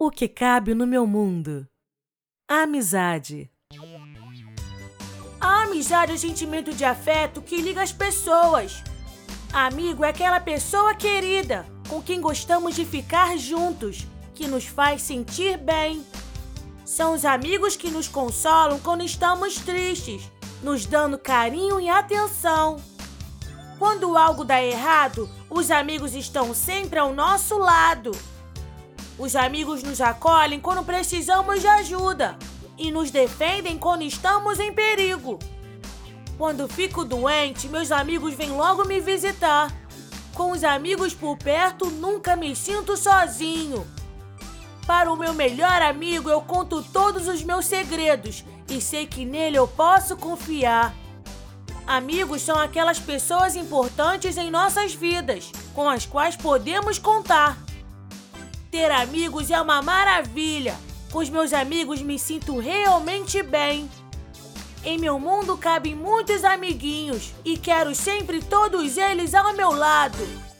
O que cabe no meu mundo? A amizade. A amizade é o sentimento de afeto que liga as pessoas. Amigo é aquela pessoa querida, com quem gostamos de ficar juntos, que nos faz sentir bem. São os amigos que nos consolam quando estamos tristes, nos dando carinho e atenção. Quando algo dá errado, os amigos estão sempre ao nosso lado. Os amigos nos acolhem quando precisamos de ajuda e nos defendem quando estamos em perigo. Quando fico doente, meus amigos vêm logo me visitar. Com os amigos por perto, nunca me sinto sozinho. Para o meu melhor amigo, eu conto todos os meus segredos e sei que nele eu posso confiar. Amigos são aquelas pessoas importantes em nossas vidas, com as quais podemos contar. Ter amigos é uma maravilha. Com os meus amigos me sinto realmente bem. Em meu mundo cabem muitos amiguinhos e quero sempre todos eles ao meu lado.